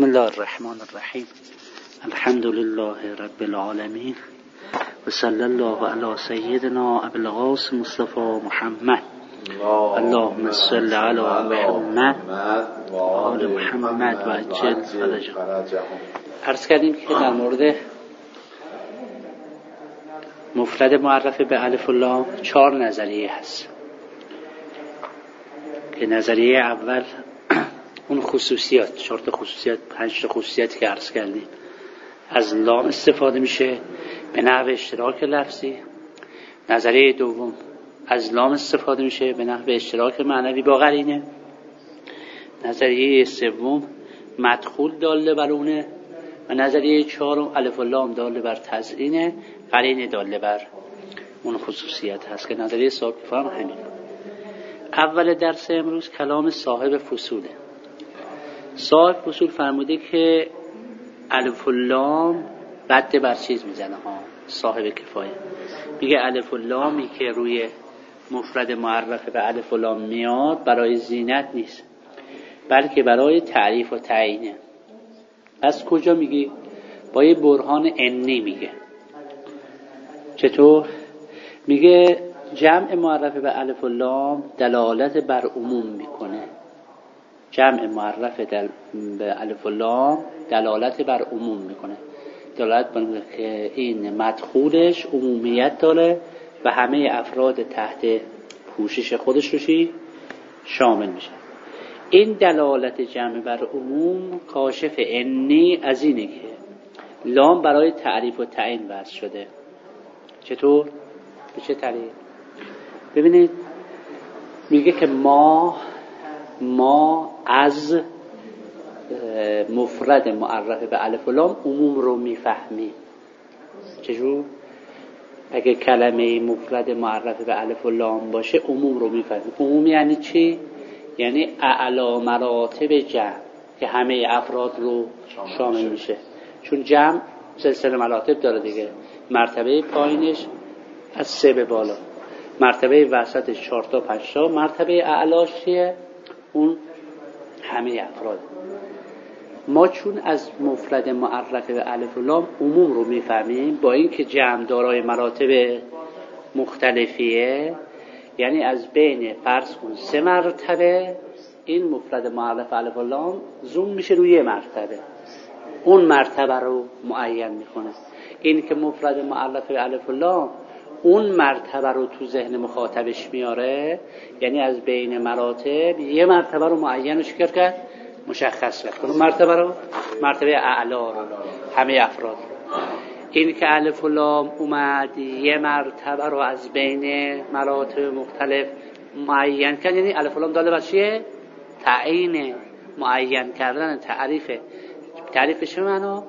بسم الله الرحمن الرحیم. الحمد لله رب العالمین و صلی الله علی سیدنا ابی القاسم مصطفی محمد. اللهم صل علی محمد و آل محمد و عجل فرجهم. عرض کردیم که در مورد مفرد معرف به الف و لام 4 نظریه هست که نظریه اول اون خصوصیات 4 تا خصوصیات 5 تا خصوصیاتی که عرض کردیم، از لام استفاده میشه به نحو اشتراک لفظی. نظریه دوم از لام استفاده میشه به نحو اشتراک معنوی با قرینه. نظریه سوم مدخول داله بر اونه و نظریه چهارم الف و لام داله بر تزیینه، قرینه داله بر اون خصوصیت هست که نظریه صاحب فهم همین. اول درس امروز کلام صاحب فصوله. صاحب فصول فرموده که الف و لام رد بر چیز میزنه ها. صاحب کفایه میگه الف و لامی که روی مفرد معرف به الف و لام میاد برای زینت نیست، بلکه برای تعریف و تعیینه. از کجا میگی؟ با یه برهان عنی میگه. چطور؟ میگه جمع معرف به الف و لام دلالت بر عموم میکنه. جمع معرف به الف و لام دلالت بر عموم میکنه، دلالت بر که این مدخولش عمومیت داره و همه افراد تحت پوشش خودش رو شامل میشه. این دلالت جمع بر عموم کاشف عنی از اینه که لام برای تعریف و تعیین وضع شده. چطور؟ به چه طریق؟ ببینید میگه که ما از مفرد معرف به الف و لام عموم رو میفهمیم. چجور؟ اگه کلمه مفرد معرف به الف و لام باشه عموم رو میفهمیم. عموم یعنی چی؟ یعنی اعلی مراتب جمع که همه افراد رو شامل میشه. چون جمع سلسله مراتب داره دیگه، مرتبه پایینش از 3 به بالا، مرتبه وسطش 4 تا 5 تا، مرتبه اعلاش چیه؟ اون همه افراد. ما چون از مفرد معرف به الف و لام عموم رو میفهمیم، با اینکه جمع دارای مراتب مختلفیه، یعنی از بین فرض کن 3 مرتبه این مفرد معرف الف و لام زوم میشه روی یه مرتبه، اون مرتبه رو معین میکنه. این که مفرد معرف به الف و لام اون مرتبه رو تو ذهن مخاطبش میاره، یعنی از بین مراتب یه مرتبه رو معینش کرد، مشخص کرد. اون مرتبه رو مرتبه اعلا رو، همه افراد رو. این که الف و لام اومد یه مرتبه رو از بین مراتب مختلف معین کرد، یعنی الف و لام داله بر چیه؟ تعیین، معین کردن، تعریفه. تعریفش معنا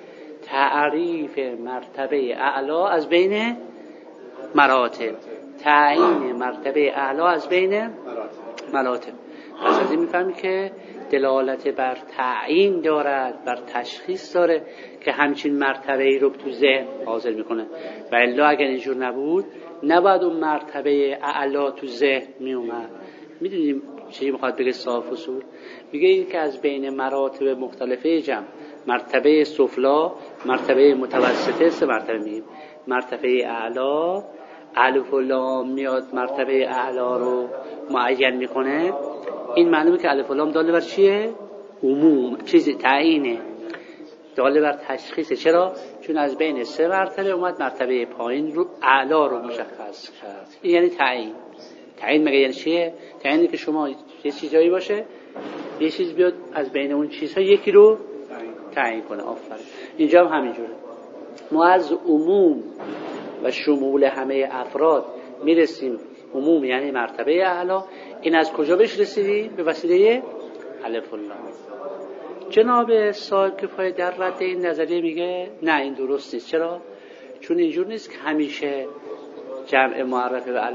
تعریف مرتبه اعلا از بین مراتب، تعیین مرتبه اعلا از بین مراتب. پس از این میفهمی که دلالت بر تعیین دارد، بر تشخیص داره که همچین مرتبه ای رو تو ذهن حاضر میکنه. و الا اگر اینجور نباید اون مرتبه اعلا تو ذهن میومد. میدونیم چی میخواد بگه صاحب فصول؟ میگه این که از بین مراتب مختلفه جمع، مرتبه سفلا، مرتبه متوسطه، 3 مرتبه میگیم. مرتبه اعلا الف و لام میاد مرتبه اعلا رو معین میکنه. این معلومه که الف و لام داله بر چیه؟ عموم، چیزی تعیینه، داله بر تشخیصه. چرا؟ چون از بین 3 مرتبه اومد مرتبه پایین رو اعلا رو مشخص کرد. این یعنی تعیین. تعیین مگه یعنی چیه؟ تعیینی که شما یه چیزایی باشه، یه چیز بیاد از بین اون چیزها یکی رو تعیین کنه. آفرین. اینجا هم همینجوره. ما از عموم و شمول همه افراد میرسیم. عموم یعنی مرتبه اعلا. این از کجا بهش رسیدیم؟ به وسیله الف و لام. جناب صاحب کفایه در رد این نظریه میگه نه، این درست نیست. چرا؟ چون اینجور نیست که همیشه جمع معرف به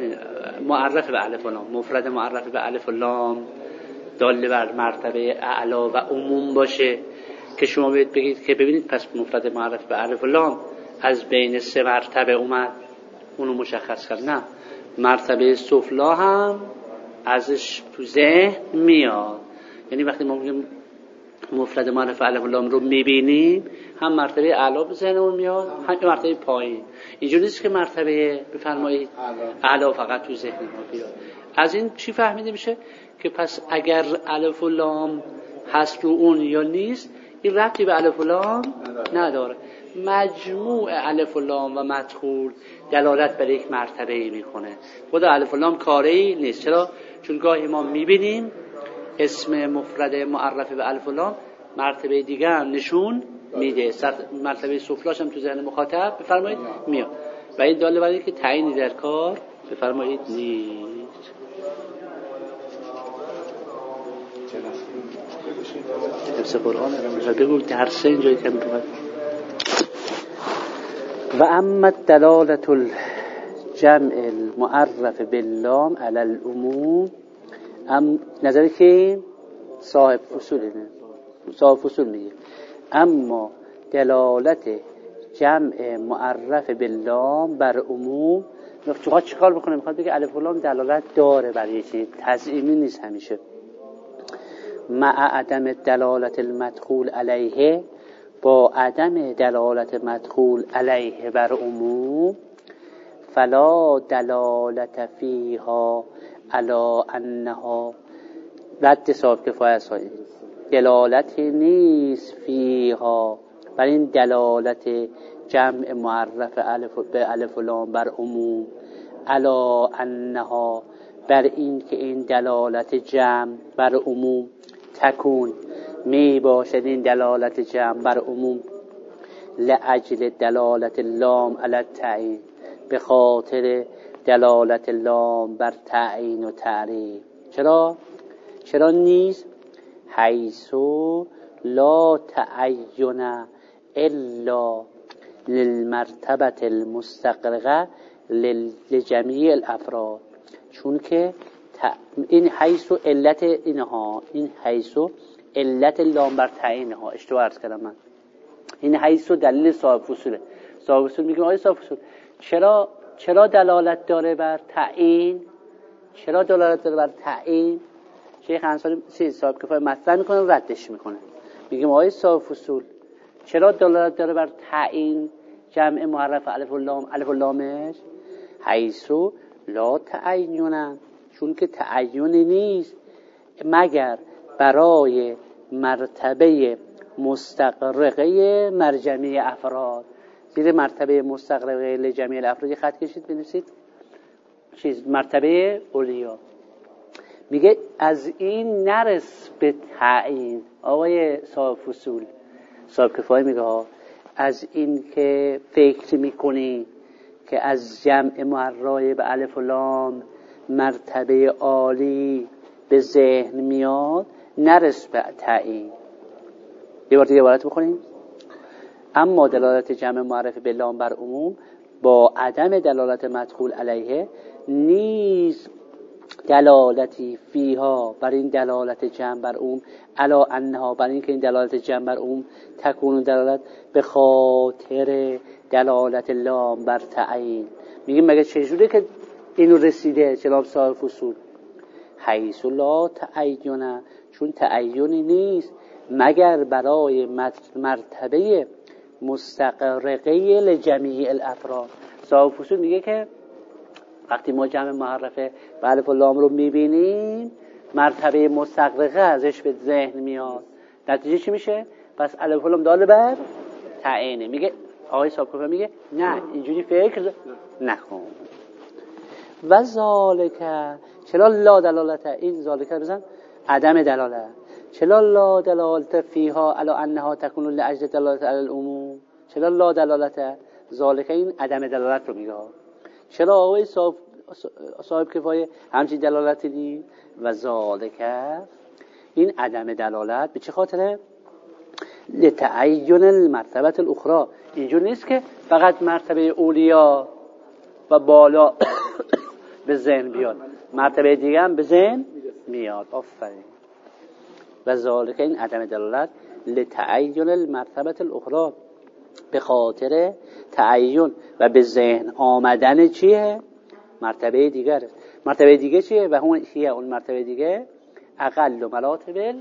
الف و لام، مفرد معرف به الف و لام داله بر مرتبه اعلا و عموم باشه که شما بگید که ببینید پس مفرد معرف به الف و لام از بین 3 مرتبه اومد اونو مشخص کرد. نه، مرتبه سفلا هم ازش تو ذهن میاد. یعنی وقتی ما میگیم مفرد معرف الف و لام رو میبینیم، هم مرتبه اعلا به ذهنمون میاد، هم مرتبه پایین. اینجوری نیست که مرتبه بفرمایید اعلا فقط تو ذهن ما بیاد. از این چی فهمیده میشه که پس اگر الف و لام هست رو اون یا نیست، این ربطی به الف و لام نداره. مجموع الف و لام و مدخول دلالت بر یک مرتبه میکنه. خود الف و لام کاری نیست. چرا؟ چون گاهی ما میبینیم اسم مفرد معرف به الف و لام مرتبه دیگه هم نشون میده، مرتبه سفلاش هم تو ذهن مخاطب بفرمایید میاد، و این داله بر اینکه تعیینی در کار بفرمایید نیست. حفظ قرآن رو بگو درسه اینجایی که میگه و اما دلالت الجمع المعرف باللام علی العموم، نظری که صاحب فصول میگه اما دلالت جمع معرف باللام بر عموم، چیکار بکنه؟ میخواد بگه الف و لام دلالت داره بر یه چیز، تضمینی نیست همیشه. مع عدم دلالت المدخول علیه، با عدم دلالت مدخول علیه بر عموم، فلا دلالت فیها علی انها، رد صاحب کفایه سایی، دلالتی نیست فیها بر این دلالت جمع معرف به الف و لام بر عموم، علی انها، بر این که این دلالت جمع بر عموم تکون می باشد، این دلالت جمع بر عموم لاجل دلالت اللام علی التعیین، به خاطر دلالت اللام بر تعیین و تعریف. چرا نیست؟ حیث لا تعین الا للمرتبه المستغرقه لجمیع الافراد، چون که این حیث علت اینها، این حیث علت لام بر تعیینها، اشتباه عرض کردم من، این حیث دلیل صاحب فصوله. صاحب فصول میگه آیه صاحب فصول چرا دلالت داره بر تعیین؟ چرا دلالت داره بر تعیین؟ شیخ انصاری صاحب کفایه مطرح میکنه و ردش میکنه، میگیم آیه صاحب فصول چرا دلالت داره بر تعیین جمع معرف الف و لامش؟ حیث لا تعین، چون که تعینی نیست مگر برای مرتبه مستغرقه مرجمیع افراد. زیر مرتبه مستغرقه لجمیع الافراد خط کشید بنویسید مرتبه اولیا. میگه از این نرس به تعیین. آقای صاحب فصول صاحب کفایه میگه از این که فکر میکنی که از جمع معرای به الف و لام مرتبه عالی به ذهن میاد، نرس به تعیین. یه بار دیگه عبارت بخونیم. اما دلالت جمع معرف به لام بر عموم با عدم دلالت مدخول علیه، نیز دلالتی فیها بر این دلالت جمع بر عموم، علا انها، بر این که این دلالت جمع بر عموم تکون دلالت به خاطر دلالت لام بر تعیین. میگیم مگه چجوری که اینو رسیده جناب صاحب فصول؟ حیث لا تعین، چون تعینی نیست مگر برای مرتبه مستغرقه لجمیع الافراد. صاحب فصول میگه که وقتی ما جمع معرفه به الف و لام رو میبینیم، مرتبه مستغرقه ازش به ذهن میاد، نتیجه چی میشه؟ پس الف و لام داله بر تعیینه. میگه آقای صاحب کفایه میگه نه، اینجوری فکر نکن. و ذالکه، چرا لا دلالت، این ذالکه بزن عدم دلالت، چرا لا دلالت فیها علی انها تکون لاجل دلالت علی العموم، چرا لا دلالت ذالکه، این عدم دلالت رو میگه. چرا آقای صاحب کفایه همچین دلالتی دید؟ و ذالکه، این عدم دلالت به چه خاطره؟ لتعین المرتبه الاخرى. اینجور نیست که فقط مرتبه اولیا و بالا به ذهن بیاد، مرتبه دیگه هم به ذهن میاد. آفرین. و ذالک، این عدم دلالت لتعین المرتبه الاخرى، به خاطر تعین و به ذهن آمدن چیه؟ مرتبه دیگر. مرتبه دیگه چیه؟ و اون مرتبه دیگه اقل مراتب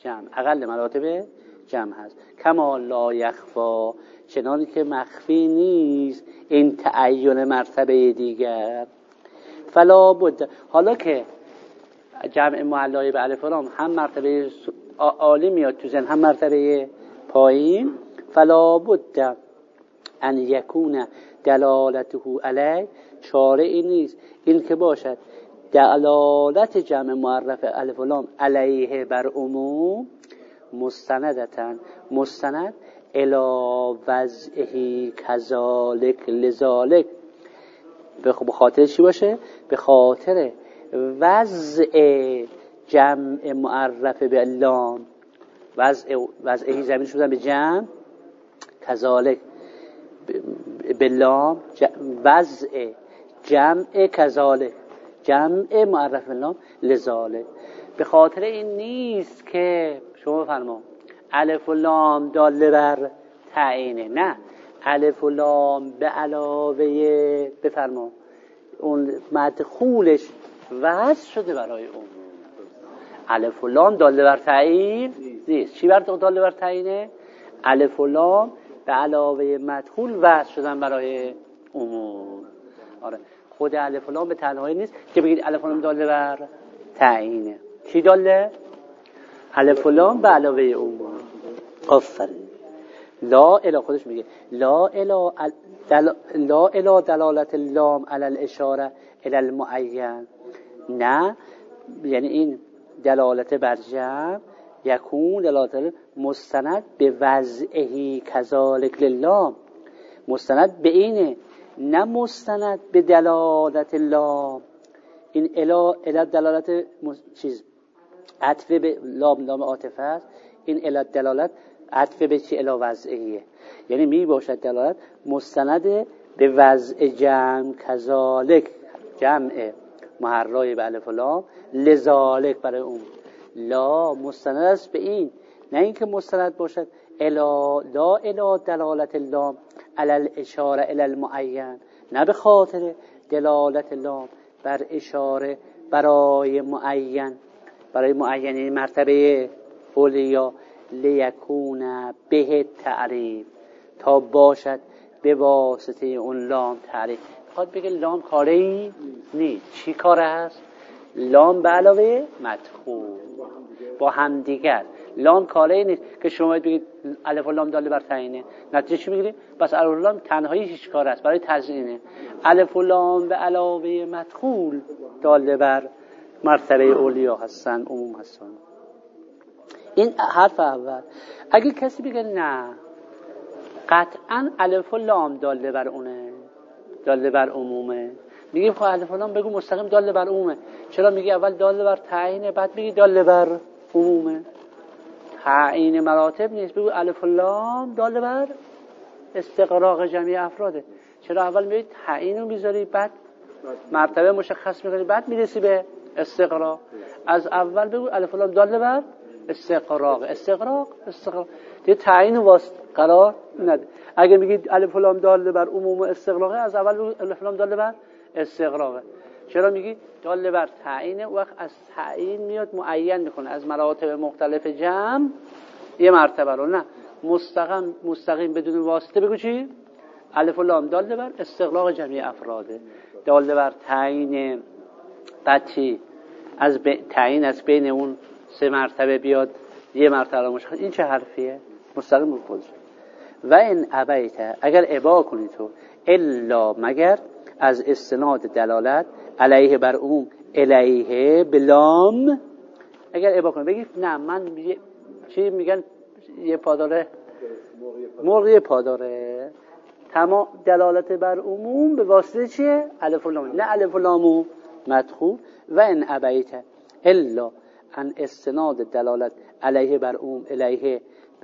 جمع، اقل مراتب جمع هست. کما لا یخفا، چنانی که مخفی نیست این تعین مرتبه دیگر. فلا بد، حالا که جمع معلای به الف و لام هم مرتبه عالی میاد تو ذهن هم مرتبه پایین، فلا بد ان یکون دلالته علی، چاره این نیست این که باشد دلالت جمع معرف الف و لام علیه بر عموم مستندتن، مستند الی وضعه کذالک لذالک، به خاطر چی باشه؟ به خاطر وضع جمع معرف به لام، وضعه زمین شدن به جمع، کذالک به لام، وضع جمع کذالک، جمع معرف به لام لذالک. به خاطر این نیست که شما بفرما الف و لام داله بر تعینه، نه، الف و لام به علاوه بفرما اون مدخولش وضع شده برای اون. الف و لام داله بر تعیین نیست. چی داله بر تعینه؟ الف و لام به علاوه مدخول وضع شدن برای عموم. آره، خود الف و لام به تنهایی نیست که بگید الف و لام داله بر تعیینه. چی داله؟ الف و لام به علاوه عموم. آفرین. لا اله، خودش میگه لا اله دلالت اللام علی الاشاره الی المعین، نه، یعنی این دلالت بر جمع یکون دلالت مستند به وضعه کذالک للام، مستند به اینه، نه مستند به دلالت اللام. این الی دلالت چیز عطف به لام عاطفه است، این الی دلالت عطف به چی؟ الی وضعیه، یعنی می باشد دلالت مستند به وضع جمع کذالک، جمع محرای به الف و لام لذالک برای اون. لا مستند است به این، نه اینکه مستند باشد لا الی دلالت اللام علی الاشاره الی المعین، نه به خاطر دلالت لام بر اشاره برای معین، برای معین مرتبه اولیا، لیکون به تعریف، تا باشد به واسطه اون لام تعریف. میخواد بگه لام کاری نیست. چی کار هست؟ لام به علاوه مدخول با هم دیگر. لام کاری نیست که شما بگید الف و لام داله بر تعیینه، نتیجه چی میگیریم؟ بس الف و لام تنهایی هیچ کار است برای تزیینه. الف و لام به علاوه مدخول داله بر مرتبه اولیا هستن، عموم هستن. این حرف اول. اگه کسی بگه نه قطعا الف و لام داله بر اونه، داله بر عمومه، میگیم خب الف و لام بگو مستقیم داله بر عمومه، چرا میگی اول داله بر تعیینه بعد میگی داله بر عمومه؟ تعیین مراتب نیست، بگو الف و لام داله بر استقراق جمعی افراده. چرا اول میگی تعیین رو میذاری بعد مرتبه مشخص میکنی بعد میرسی به استقراق؟ از اول بگو الف و لام داله بر استقراق دیگه تعیین واسط قرار نده. اگه میگید الف و لام داله بر عموم و استقراقه، از اول بگو الف و لام داله بر استقراقه. چرا میگی داله بر تعیین؟ وقت از تعیین میاد معین میکنه از مراتب مختلف جمع یه مرتبه رو، نه مستقیم بدون واسطه بگو چی؟ الف و لام داله بر استقراق جمعی افراده، داله بر تعیین. بعد چی؟ از تعیین از بین اون سه مرتبه بیاد یه مرتبه مشخص. این چه حرفیه؟ مستقیم بخوز. و این ابیت، اگر ابا کنی تو الا مگر از استناد دلالت علیه بر عموم علیه بلام، اگر ابا کنی بگی نه من چی میگن یه پاداره مرغ پاداره، تمام دلالت بر عموم به واسطه چیه؟ الف و لام، نه الف و لامو مدخول. و این ابیت الا ان استناد دلالت علیه بر عموم علیه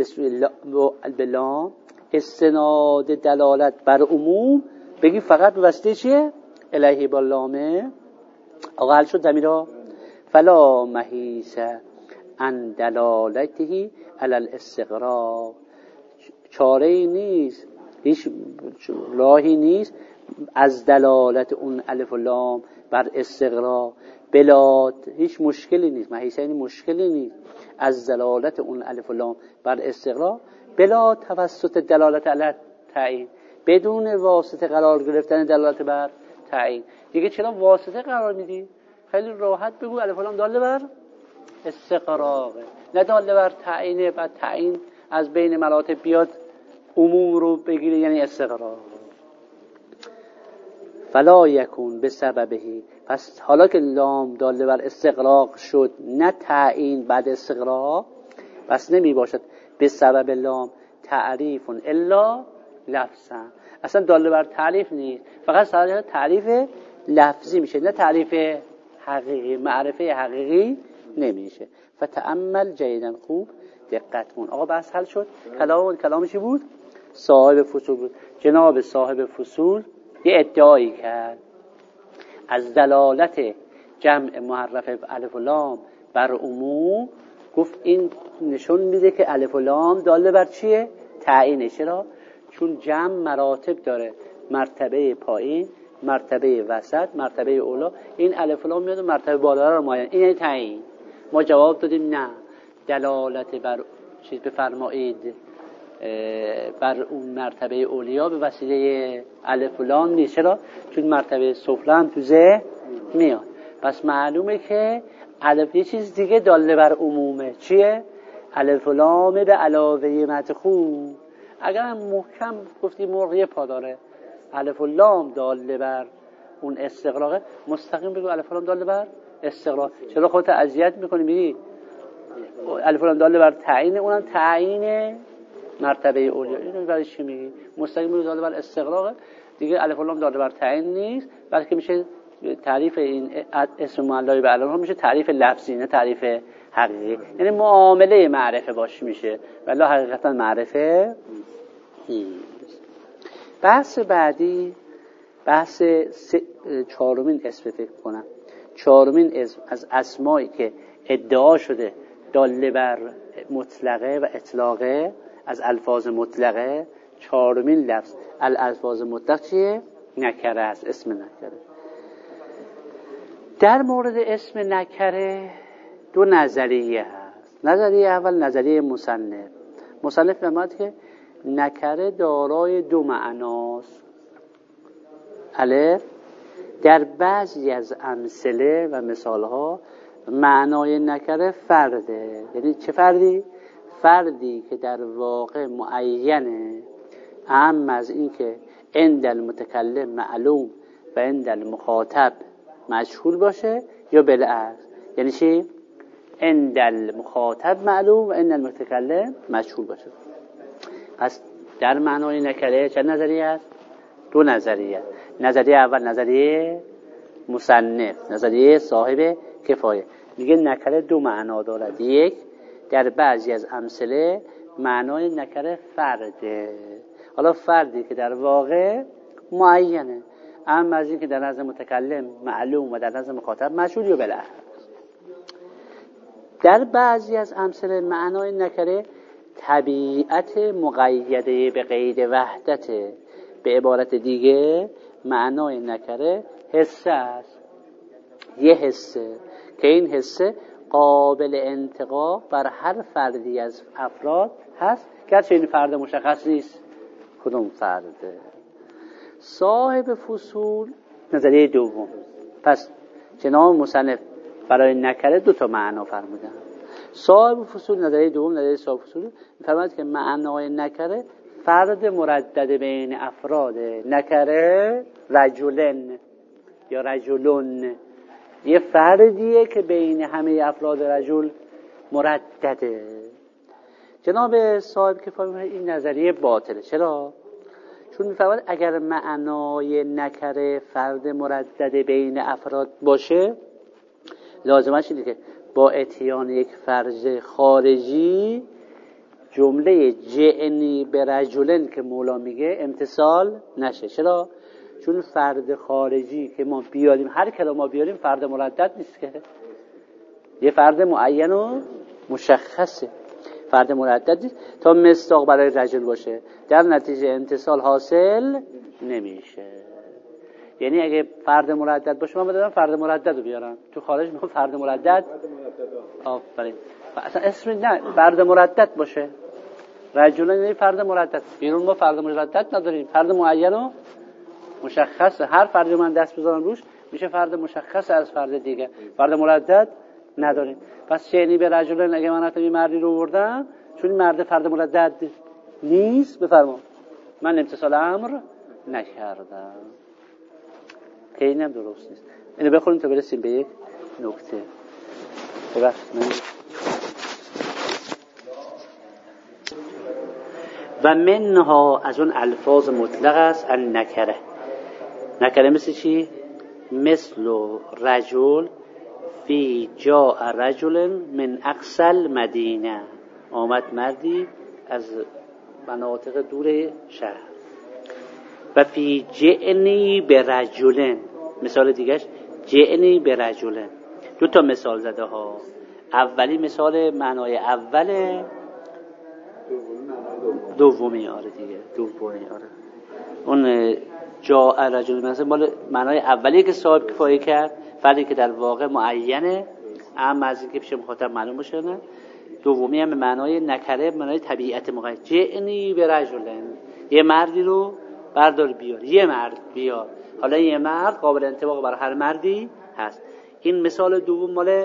بلام، استناد دلالت بر عموم بگی فقط به واسطه چیه؟ علیه با لامه. آقا حل شد زمیرا؟ فلا محیث ان دلالته علی الاستقراق، چاره ای نیست، هیچ راهی نیست از دلالت اون الف و لام بر استقراق بلا هیچ مشکلی نیست، این مشکلی نیست از دلالت اون الف و لام بر استقراق بلا توسط دلالت علی تعیین، بدون واسطه قرار گرفتن دلالت بر تعیین. دیگه چرا واسطه قرار میدی؟ خیلی راحت بگو الف و لام داله بر استقراقه، نه داله بر تعیینه. بعد تعیین از بین مراتب بیاد عموم رو بگیره، یعنی استقراق. فلا یکون به سببهی، پس حالا که لام داله بر استقراق شد نه تعیین بعد استقراق، پس نمی باشد به سبب لام تعریف الا لفظا، اصلا داله بر تعریف نیست، فقط صدق تعریف لفظی میشه، نه تعریف حقیقی، معرفه حقیقی نمیشه. فتأمل جیدن، خوب دقت کن. آقا بحث حل شد. کلامش بود صاحب فصول بود. جناب صاحب فصول یه ادعایی کرد از دلالت جمع محرف الف و لام بر عموم، گفت این نشون میده که الف و لام داله بر چیه؟ تعیینه. چرا؟ چون جمع مراتب داره، مرتبه پایین، مرتبه وسط، مرتبه اولا. این الف و لام میاد مرتبه بالا رو معین، این تعیین. ما جواب دادیم نه، دلالت بر چیز بفرمایید بر اون مرتبه اولیا به وسیله الف و لام نیست. چرا؟ چون مرتبه سفلی هم تو ذهن میاد. پس معلومه که الف یه چیز دیگه داله بر عمومه. چیه؟ الف و لام به علاوه مدخول. اگر هم محکم گفتی مرغی پا داره، الف و لام داله بر اون استقراقه، مستقیم بگو الف و لام داله بر استقراق. چرا خودت اذیت میکنی میگی الف و لام داله بر تعیین، اونم تعیین مرتبه اولیا. اینو برای چی میگی؟ مستقیم بگو داله بر استقراقه دیگه، الف و لام داله بر تعیین نیست، بلکه میشه تعریف این اسم معلای به علامه میشه تعریف لفظی، نه تعریف حقیقی. یعنی معامله معرفه باش میشه، ولی حقیقتا معرفه نیست. بحث بعدی بحث چهارمین اسم فکر کنم. چهارمین اسم از اسمایی که ادعا شده داله بر مطلقه و اطلاقه، از الفاظ مطلقه. چهارمین لفظ الالفاظ مطلق چیه؟ نکره است، اسم نکره. در مورد اسم نکره دو نظریه هست. نظریه اول نظریه مصنف میگه که نکره دارای دو معناست. الف، در بعضی از امثله و مثالها معنای نکره فرده. یعنی چه فردی؟ فردی که در واقع معینه، اهم از این که عند المتکلم معلوم و عند المخاطب مجهول باشه، یا بالعکس. یعنی چی؟ عند المخاطب معلوم و عند المتکلم مجهول باشه. پس در معنای نکره چند نظریه هست؟ دو نظریه. نظریه اول نظریه مصنف، نظریه صاحب کفایه، میگه نکره دو معنا دارد. یک، در بعضی از امثله معنای نکره فرده. حالا فردی که در واقع معینه، اما از این که در نظر متکلم معلوم و در نظر مخاطب مجهول یا بالعکس. در بعضی از امثله معنای نکره طبیعت مقیده به قید وحدت. به عبارت دیگه معنای نکره حسه است. یه حسه که این حسه قابل انتقا بر هر فردی از افراد هست، گرچه این فرد مشخص نیست کدوم فرده. صاحب فصول نظریه دوم. پس جناب مصنف برای نکره دو تا معنا فرمودن. صاحب فصول نظریه دوم، نظریه صاحب فصول فرمود که معنای نکره فرد مردد بین افراد. نکره رجلن یا رجلون، یه فردیه که بین همه افراد رجل مردده. جناب صاحب که فرمود این نظریه باطله. چرا؟ چون می‌فرماید اگر معنای نکره فرد مردد بین افراد باشه، لازمش اینه که با اتیان یک فرد خارجی جمله جعنی به رجلن که مولا میگه امتصال نشه. چرا؟ چون فرد خارجی که ما بیاریم، هر کلام ما بیاریم فرد مردد نیست، که یه فرد معین و مشخصه، فرد مردد نیست تا مصداق برای رجل باشه، در نتیجه امتصال حاصل نمیشه. یعنی اگه فرد مردد باشه من بدم فرد مردد رو بیارم، تو خارج میگم فرد مردد. آفرین. اصلا اسم نه فرد مردد باشه، رجلن یعنی فرد مردد. بیرون ما فرد مردد نداریم، فرد معین و مشخص. هر فردی من دست بذارم روش میشه فرد مشخص از فرد دیگه، فرد مردد نداریم. پس یعنی به رجلن اگه من حتی مردی رو آوردم چون این مرد فرد مردد نیست، بفرما من امتثال امر نکردم. اینم درست نیست. اینو بخونیم تا برسیم به یک نکته. و منها از اون الفاظ مطلق است ان نکره. نکره مثل چی؟ مثل رجل فی جاء رجل من اقصى المدینه، آمد مردی از مناطق دور شهر. و فی جئنی برجلن، مثال دیگهش جئنی برجلن. دو تا مثال زده ها. اولی مثال معنای اوله، دومی آره دیگه، دومی آره. اون جاء رجل مثلا مال معنای اولی که صاحب کفایه کرد، فردی که در واقع معینه اما از اینکه پیش مخاطب معلوم باشه نه. دومی هم به معنای نکره، معنای طبیعت مقید. جئنی برجلن، یه مردی رو بردار بیار، یه مرد بیار. حالا یه مرد قابل انطباق بر هر مردی هست. این مثال دوم مال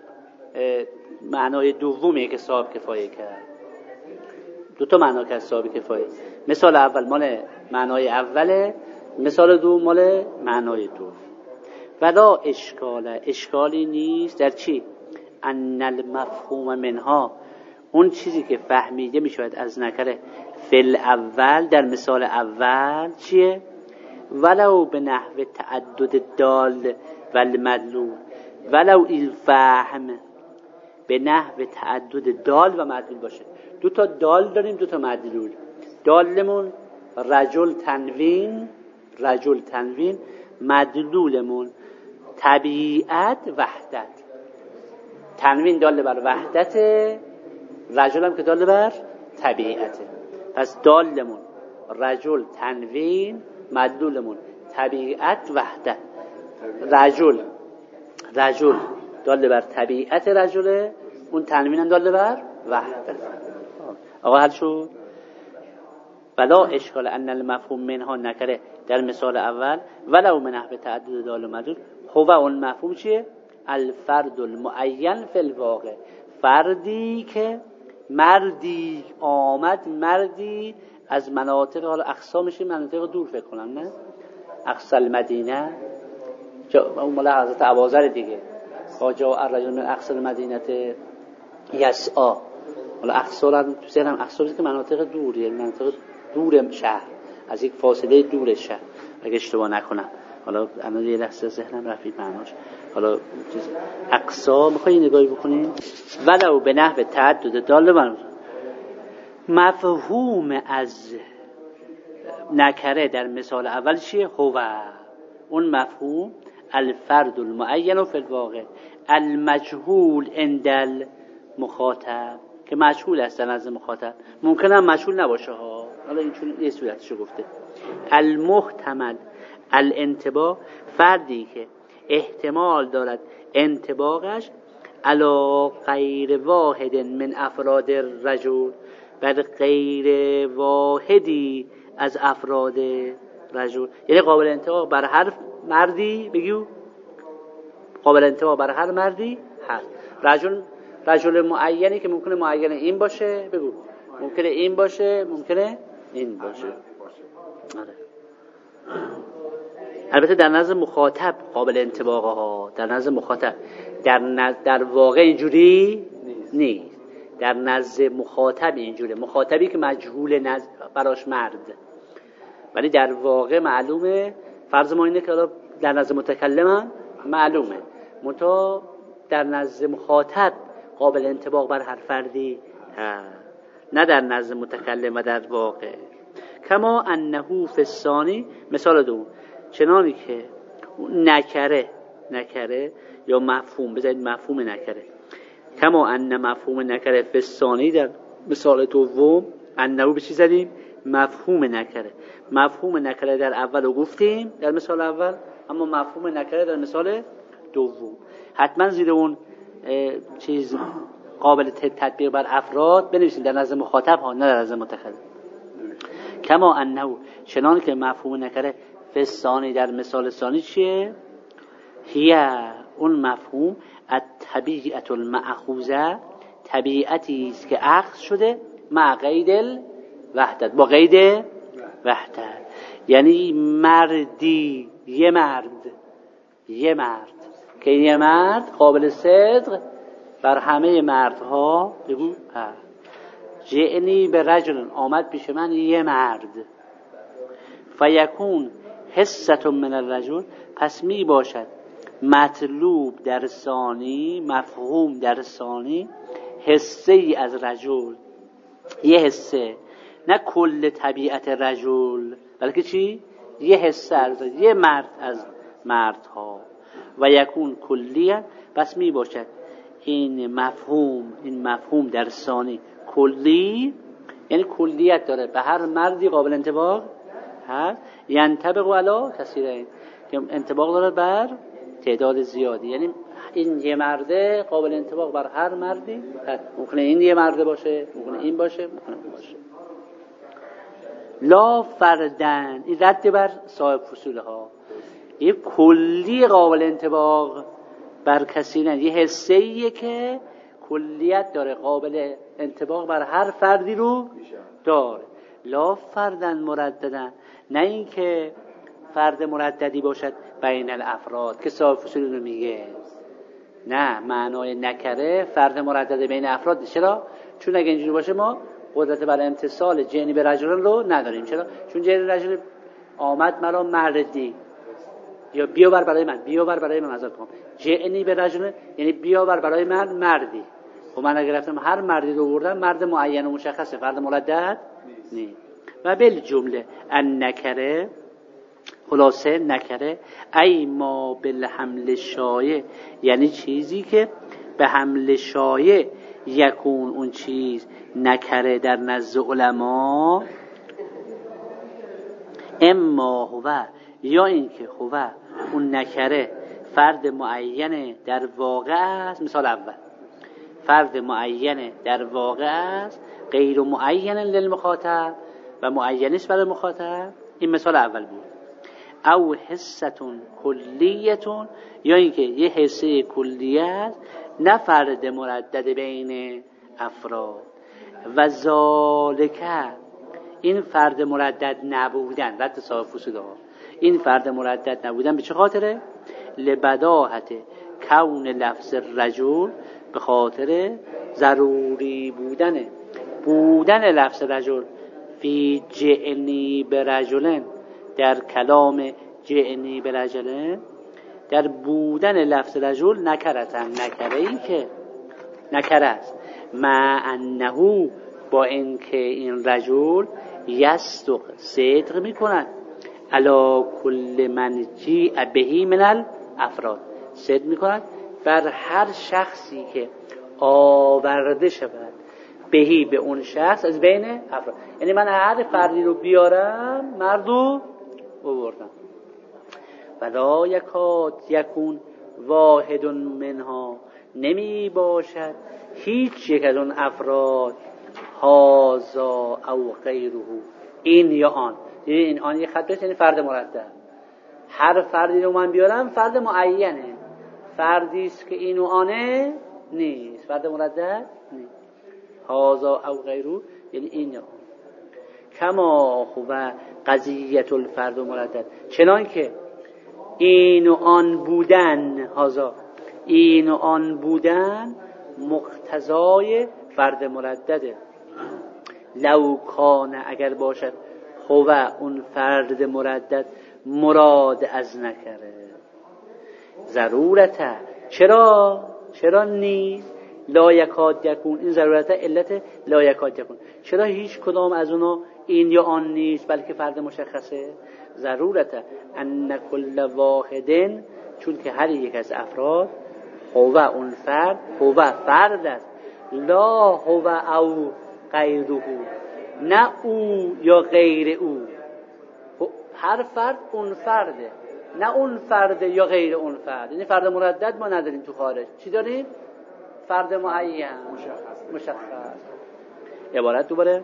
معنای دومیه که صاحب کفایه کرد. دو تا معنا که صاحب کفایه. مثال اول مال معنای اوله، مثال دوم مال معنای دوم. ولا اشکالی نیست در چی؟ ان المفهوم منها، اون چیزی که فهمیده می شود از نکره فل اول، در مثال اول چیه؟ ولو به نحو تعدد دال و المدلول، ولو این فهم به نحو تعدد دال و مدلول باشه. دو تا دال داریم، دو تا مدلول. دالمون رجل تنوین، مدلولمون طبیعت وحدت. تنوین دال بر وحدت، رجل هم که دال بر طبیعته. پس دالمون رجل تنوین، مدلولمون طبیعت وحدت. رجل دال بر طبیعت رجله، اون تنوین هم دال بر وحدت. آقا حل شد؟ ولا اشکال ان المفهوم منها نکره در مثال اول ولو من نحو تعدد دال و مدلول. هو اون مفهوم چیه؟ الفرد المعین فی الواقع، فردی که مردی آمد، مردی از مناطق، حالا اقصامش مناطق دور فکر کنم نه؟ اقصى المدینه اون مال حضرت ابوذر دیگه. جاء الرجل من اقصى المدینه یسعی. حالا اقصا رو تو ذهنم اقصا که مناطق دور، یعنی مناطق دور شهر، از یک فاصله دور شهر اگه اشتباه نکنم. حالا الان یه لحظه ذهنم رفت معناش. حالا اقصا میخوای نگاهی بکنیم. ولو به نحو تعدد دال من مفهوم از نکره در مثال اول چیه؟ هو اون مفهوم الفرد المعین فی الواقع المجهول عند المخاطب، که مجهول است در نزد مخاطب، ممکنه مجهول نباشه ها. حالا این چون یه صورتشو گفته. المحتمل الانطباق، فردی که احتمال دارد انطباقش علی غیر واحد من افراد الرجل، بر غیر واحدی از افراد رجل، یعنی قابل انطباق بر هر مردی. بگیو قابل انطباق بر هر مردی هست. رجل معینی که ممکنه معین این باشه، بگو ممکنه این باشه، ممکنه این باشه. البته در نظر مخاطب قابل انطباقه ها، در نظر مخاطب. در واقع اینجوری نیست. در نظر مخاطب اینجوره، مخاطبی که مجهول براش مرد، ولی در واقع معلومه. فرض ما اینه که در نظر متکلم معلومه، منتها در نظر مخاطب قابل انطباق بر هر فردی نه در نظر متکلم و در واقع. کما انه فی الثانی، مثال دوم، چنانی که نکره یا مفهوم، بذارید مفهوم نکره، کما ان مفهوم نکره فی الثانی، در مثال دوم انه به چی زدیم؟ مفهوم نکره. مفهوم نکره در اول رو گفتیم در مثال اول، اما مفهوم نکره در مثال دوم حتما زیر اون چیز قابل تطبیق بر افراد بنویسیم در نظر مخاطب ها، نه در نظر متکلم. کما انه چنان که مفهوم نکره فستانی در مثال ثانی چیه؟ هیه اون مفهوم الطبیعت المأخوذه، طبیعتی است که اخذ شده مع قید الوحدت، با قید وحدت. یعنی مردی، یه مرد که یه مرد قابل صدق بر همه مردها بگو جئنی به رجل، آمد پیش من یه مرد. فیکون حصة من الرجل، پس می باشد مطلوب در ثانی، مفهوم در ثانی، حصه ای از رجل، یه حصه، نه کل طبیعت رجل، بلکه چی؟ یه حصه از یه مرد از مردها. و یکون کلیه، پس می باشد این مفهوم در ثانی کلی، یعنی کلیت داره، به هر مردی قابل انطباق هست. ینطبق علی کثیرین، که انطباق داره بر تعداد زیادی. یعنی این یه مرده قابل انطباق بر هر مردی هست. ممکنه این یه مرده باشه، ممکنه این باشه، ممکنه این باشه. لا فردن، این رد بر صاحب فصوله ها. یه کلی قابل انطباق بر کثیرین، یه حسیه که کلیت داره، قابل انطباق بر هر فردی رو داره. لا فردن مرددن، نه این که فرد مرددی باشد بین الافراد که صاحب فصول رو میگه. نه، معنای نکره فرد مردد بین افراد. چرا؟ چون اگه اینجوری باشه ما قدرت بر امتصال جنی به رجلان رو نداریم. چرا؟ چون جنی رجل آمد مرا مردی، یا بیاور برای من ازت کنم. جنی به رجل یعنی بیاور برای من مردی. و من اگر رفتم هر مردی رو بردم، مرد معین و مشخصه، فرد مردد نیست. و بالجمله ان نکره، خلاصه نکره ای ما بالحمل شایع، یعنی چیزی که به حمل شایع یکون، اون چیز نکره در نزد علما، اما هو، یا اینکه هو اون نکره فرد معین در واقع است. مثال اول فرد معین در واقع است، غیر معین للمخاطب، و معینش برای مخاطب. این مثال اول بود. او حصتون کلیتون، یا اینکه یه حصه کلیه است، نه فرد مردد بین افراد. و ذالکه، این فرد مردد نبودن، رد صاحب فصوله ها، این فرد مردد نبودن به چه خاطره؟ لبداهت کون لفظ رجل، به خاطر ضروری بودن لفظ رجل فی جعنی برجلن، در کلام جعنی برجلن، در بودن لفظ رجل نکرتن، نکره‌ای که نکره است، مع انه، با اینکه این رجل یصدق صدق میکنند، علی کل من جیء بهی من الافراد، صدق میکنند بر هر شخصی که آورده شود بهی، به اون شخص، از بین افراد. یعنی من هر فردی رو بیارم، مردو آوردم. ولا یکاد یکون واحد منها، نمی باشد هیچ یک از اون افراد، هازا او غیره، این یا آن. این آن یه خط بشه، یعنی فرد مردد. هر فردی رو من بیارم فرد معینه، فردی است که این و آنه نیست، فرد مردد نیست. هازا او غیره یعنی این یا آن. کما خوبه قضیت الفرد مردد، چنان که این و آن بودن، هازا این و آن بودن مقتضای فرد مردده. لو کان، اگر باشد، هو اون فرد مردد مراد از نکره، ضرورته، چرا نیست؟ لا یکاد یکون، این ضرورته علت لا یکاد یکون، چرا هیچ کدام از اونا این یا آن نیست بلکه فرد مشخصه؟ ضرورته ان کل واحدن، چون که هر یک از افراد، هو اون فرد، هو فرد است، لا هو او غیره، نه او یا غیر او. هر فرد اون فرده، نه اون فرده یا غیر اون فرد. یعنی فرد مردد ما نداریم تو خارج. چی داریم؟ فرد معین مشخص. عبارت دوباره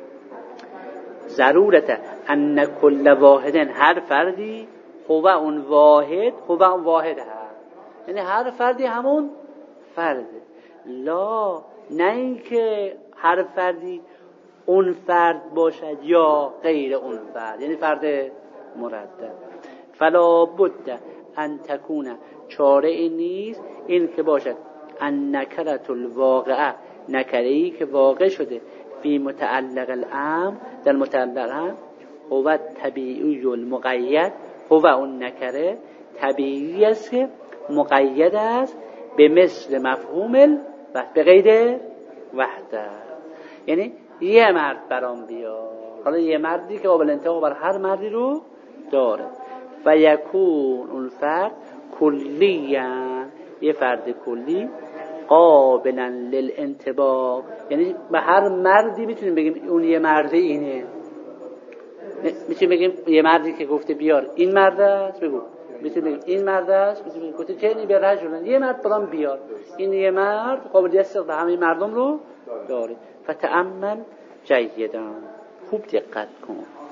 ضرورت ان کل واحد، هر فردی هو اون واحد هست، یعنی هر فردی همون فرده. لا، نه اینکه هر فردی اون فرد باشد یا غیر اون فرد، یعنی فرد مردد. فلا بد ان تکون، چاره این نیست این که باشد ان نکرت الواقعه، نکره‌ای که واقع شده فی متعلق الامر، در متعلق هم هو طبیعی المقید، هو اون نکره طبیعی است که مقید است به مثل مفهوم به قید وحده. یعنی یه مرد برام بیار، حالا یه مردی که قابل انطباق بر هر مردی رو داره. و یکون اون فرد کلیاً، یه فرد کلی، قابلا للانطباق، یعنی به هر مردی میتونیم بگیم اون یه مرد اینه. میتونیم بگیم یه مردی که گفته بیار این مرد است، بگو میتونیم بگیم این مرد است، میتونیم بگیم گفته چه به رجل، یه مرد برام بیار، این یه مرد قابلیت استقبال همه مردم رو داره. فتأمل جیدا، خوب دقت کن.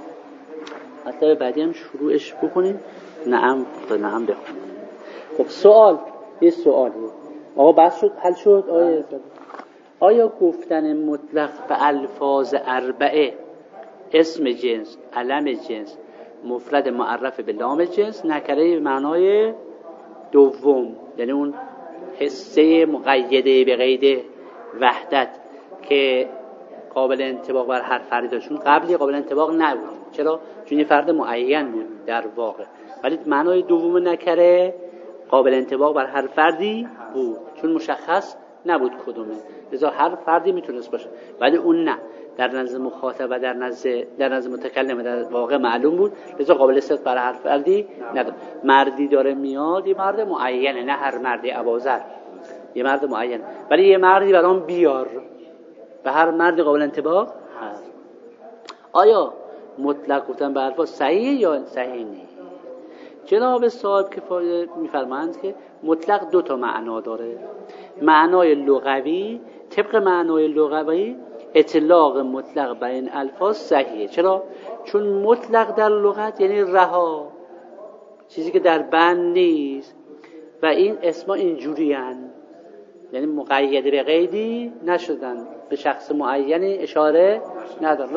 حتی بعدی هم شروعش بکنیم. نعم بخونیم. خب سوال، یه سوالیه آقا بس شد، حل شد. آیا گفتن مطلق به الفاظ اربعه، اسم جنس، علم جنس، مفرد معرف به لام جنس، نکره به معنای دوم، یعنی اون حصه مقیده به قید وحدت که قابل انطباق بر هر فردی داشت، چون قبلی قابل انطباق نبود. چرا؟ چون یه فرد معین بود در واقع، ولی معنای دوم نکره قابل انطباق بر هر فردی بود، چون مشخص نبود کدومه، لذا هر فردی میتونست باشه، ولی اون نه، در نزد مخاطب و در نزد متکلم در واقع معلوم بود، لذا قابل استفاده بر هر فردی نداره. مردی داره میاد، یه مرد معینه، نه هر مردی ابوذر، یه مرد معین، ولی یه مردی برام بیار، به هر مردی قابل انطباق هست. آیا مطلق گفتن به الفاظ صحیح یا صحیح نیست؟ جناب صاحب کفایه میفرمایند که مطلق دو تا معنا داره. معنای لغوی، طبق معنای لغوی اطلاق مطلق بر این الفاظ صحیحه. چرا؟ چون مطلق در لغت یعنی رها، چیزی که در بند نیست، و این اسما اینجوری هن، یعنی مقید به قیدی نشدن، به شخص معینی اشاره نداره.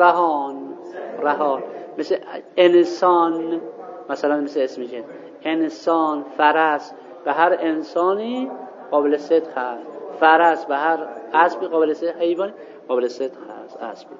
رهان مثل انسان، مثلا مثل اسم جنس انسان، فرس، به هر انسانی قابل صدق هست، فرس به هر اسبی قابل صدق، حیوانی قابل صدق هست، اسبی.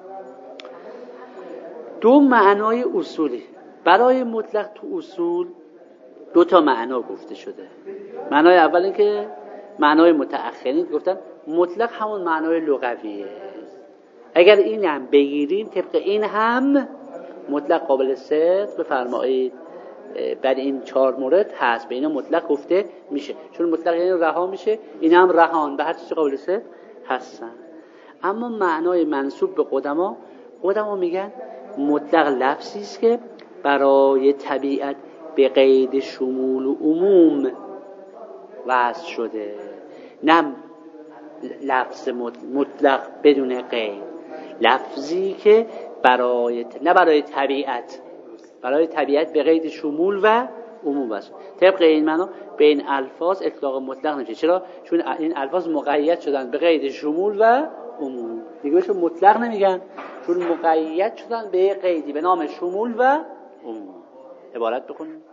دو معنای اصولی برای مطلق تو اصول، دو تا معنا گفته شده. معنای اول این که معنای متأخرین گفتن مطلق همون معنای لغویه، اگر این هم بگیریم طبق این هم مطلق قابل صدق بفرمایید بر این 4 مورد هست، به اینا مطلق گفته میشه، چون مطلق یعنی رها میشه، این هم رهان، به هر چیزی قابل صدق هستن. اما معنای منسوب به قدما میگن مطلق لفظی است که برای طبیعت به قید شمول و عموم وضع شده، نه لفظ مطلق بدون قید، لفظی که نه برای طبیعت به قید شمول و عموم است. طبق این معنا به این الفاظ اطلاق مطلق نمیشه. چرا؟ چون این الفاظ مقید شدن به قید شمول و عموم، دیگه بهشون مطلق نمیگن، چون مقید شدن به قیدی به نام شمول و عموم. عبارت بکنیم.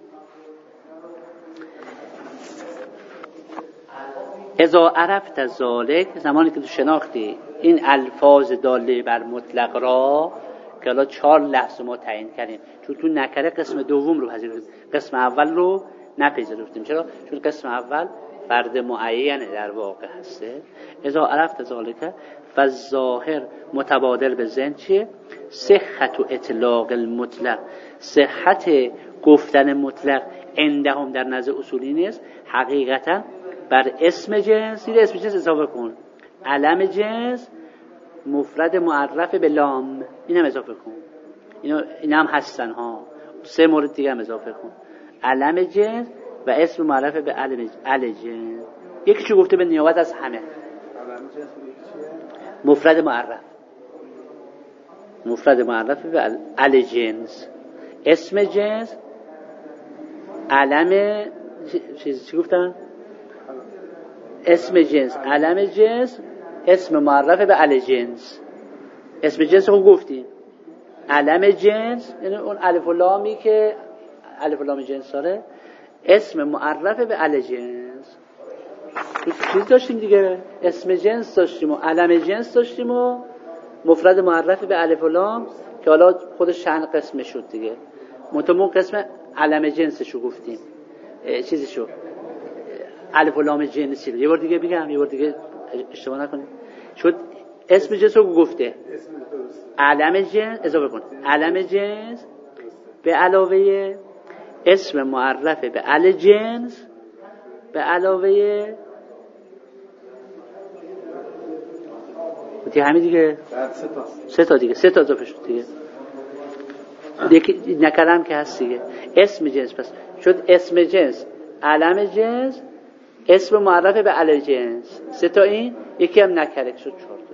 اذا عرفت ذلک، زمانی که تو شناختی این الفاظ داله بر مطلق را، که الان 4 لفظ ما تعیین کردیم، چون تو نکره قسم دوم رو پذیرفتیم، قسم اول رو نپذیرفتیم. چرا؟ چون قسم اول فرد معین در واقع هسته. اذا عرفت ذلک فالظاهر متبادل به ذهن چیه؟ صحت و اطلاق المطلق، صحت گفتن مطلق عندهم در نظر اصولی نیست، حقیقتا بر اسم جنس، اسم جنس اضافه کن، علم جنس، مفرد معرف به لام، اینم اضافه کن، اینا هم هستن ها. 3 مورد دیگه هم اضافه کن، علم جنس و اسم معرف به ال جنس. یکیشو گفته به نیابت از همه. مفرد معرف به ال جنس، اسم جنس، علم چی گفتن؟ اسم جنس، علم جنس، اسم معرف به ال جنس. اسم جنس رو گفتیم، علم جنس یعنی اون الف و لامی که الف و لام جنس داره، اسم معرف به ال جنس. چیز داشتیم دیگه، اسم جنس داشتیم و علم جنس داشتیم و مفرد معرف به الف و لام که حالا خودش چند قسم شد دیگه. متمون قسم علم جنسشو گفتیم، چیزشو الف و لام جنسی رو. یه بار دیگه بگم، یه بار دیگه اشتباه نکنید. شد اسم جنس رو گفته، علم جنس اضافه کن، علم جنس به علاوه اسم معرف به ال جنس به علاوه همین دیگه، 3 تا دیگه، 3 تا اضافه شد دیگه. یکی نکرم که هست دیگه، اسم جنس. پس شد اسم جنس، علم جنس، اسم معرف به ال جنس. 3 تا این، یکی هم نکره شد 4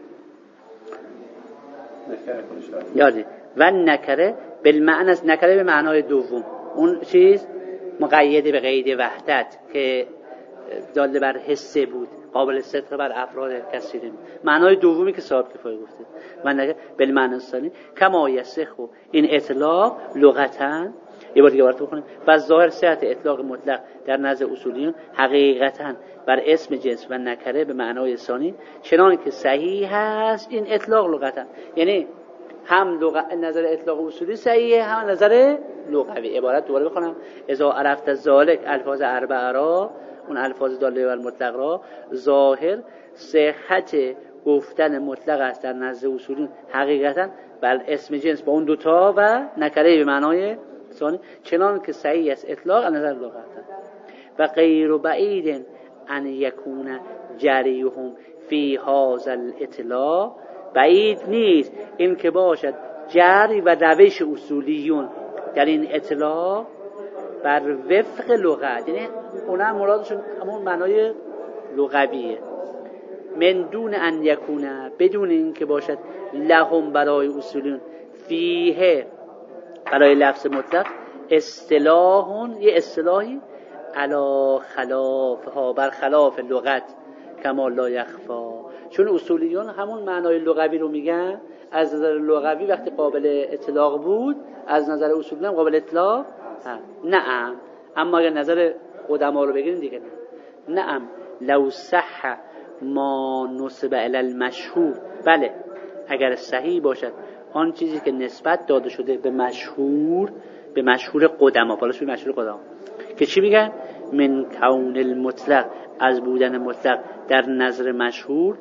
تا. یادی و نکره بالمعنی است، نکره به معنای دوم، اون چیز مقید به قید وحدت که داله بر حسه بود، قابل صدق بر افراد کثیرین. معنای دومی که صاحب کفایه گفته و نکره بالمعنی است کما یسخ، این اطلاق لغتا. یه بار دیگه برات بخونم. و ظاهر صحت اطلاق مطلق در نزد اصولیون حقیقتا بر اسم جنس و نکره به معنای ثانی چنان که صحیح هست این اطلاق لغتا، یعنی هم نظر اطلاق اصولی صحیحه، هم نظر لغوی. عبارت دوباره بخونم. اذا عرفت ذالک الفاظ اربعه را، اون الفاظ داله بر مطلق را، ظاهر صحت گفتن مطلق است در نزد اصولیون حقیقتا بر اسم جنس با اون دوتا و نکره به معنای ثانی چنان که صحیح است اطلاق از نظر لغتا. و غیر بعید ان یکون جریهم فی هذا الاطلاق، بعید نیست این که باشد جری و روش اصولیون در این اطلاق بر وفق لغت، یعنی اونم مرادشون همون معنای لغویه. من دون ان یکونه، بدون این که باشد لهم برای اصولیون فیه برای لفظ مطلق اصطلاحون، یه اصطلاحی علا خلافها بر خلاف لغت کما لا یخفا، چون اصولیون همون معنای لغوی رو میگن. از نظر لغوی وقتی قابل اطلاق بود، از نظر اصولیون هم قابل اطلاق نعم. اما اگر نظر قدما رو بگیریم دیگه نعم. لو صح ما نسب الی المشهور، بله اگر صحیح باشد آن چیزی که نسبت داده شده به مشهور، به مشهور قدما، بالاش به مشهور قدما، که چی میگن؟ من کون المطلق، از بودن مطلق در نظر مشهور،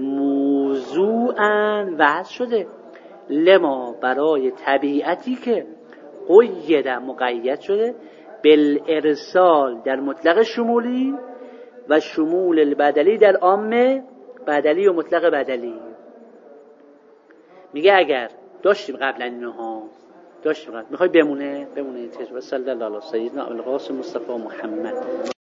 موضوعاً وضع شده، لما برای طبیعتی که قید مقید شده، بالارسال در مطلق شمولی و شمول البدلی در عام بدلی و مطلق بدلی. میگه اگر داشتیم قبلا اینها، داشتیم قبل، میخوای بمونه این تجربه. صلی الله علیه سیدنا ابوالقاسم مصطفی محمد.